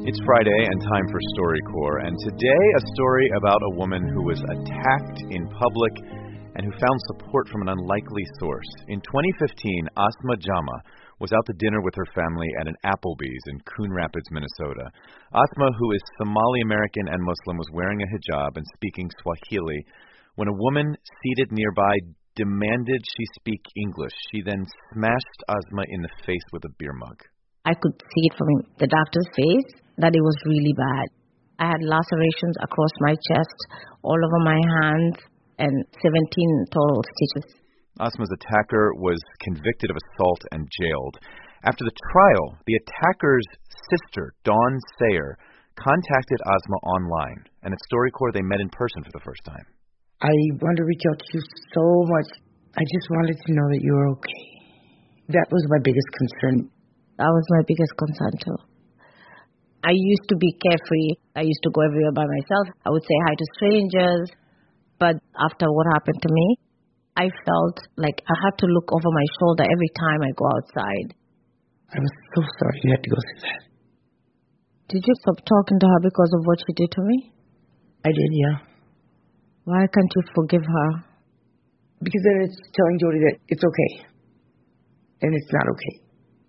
It's Friday and time for StoryCorps, and today a story about a woman who was attacked in public and who found support from an unlikely source. In 2015, Asma Jama was out to dinner with her family at an Applebee's in Coon Rapids, Minnesota. Asma, who is Somali-American and Muslim, was wearing a hijab and speaking Swahili when a woman seated nearby demanded she speak English. She then smashed Asma in the face with a beer mug. I could see it from the doctor's face that it was really bad. I had lacerations across my chest, all over my hands, and 17 total stitches. Asma's attacker was convicted of assault and jailed. After the trial, the attacker's sister, Dawn Sayer, contacted Asma online, and at StoryCorps they met in person for the first time. I wanted to reach out to you so much. I just wanted to know that you were okay. That was my biggest concern. That was my biggest concern, too. I used to be carefree. I used to go everywhere by myself. I would say hi to strangers. But after what happened to me, I felt like I had to look over my shoulder every time I go outside. I was so sorry you had to go through that. Did you stop talking to her because of what she did to me? I did, yeah. Why can't you forgive her? Because then it's telling Jody that it's okay. And it's not okay.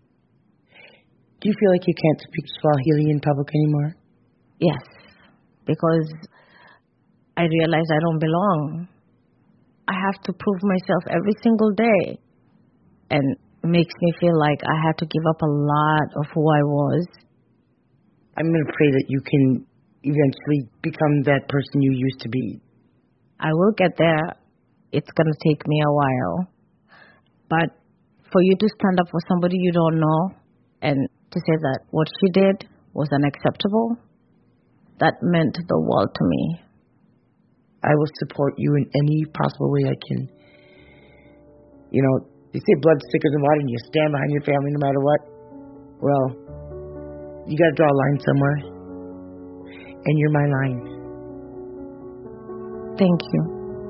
Do you feel like you can't speak Swahili in public anymore? Yes, because I realize I don't belong. I have to prove myself every single day. And it makes me feel like I have to give up a lot of who I was. I'm going to pray that you can eventually become that person you used to be. I will get there. It's going to take me a while. But for you to stand up for somebody you don't know and to say that what she did was unacceptable, that meant the world to me. I will support you in any possible way I can. You know, they say blood's thicker than water and you stand behind your family no matter what. Well, you got to draw a line somewhere. And you're my line. Thank you.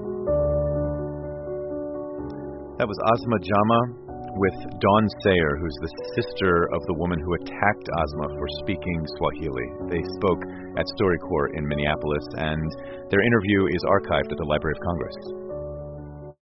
That was Asma Jama with Dawn Sayer, who's the sister of the woman who attacked Asma for speaking Swahili. They spoke at StoryCorps in Minneapolis, and their interview is archived at the Library of Congress.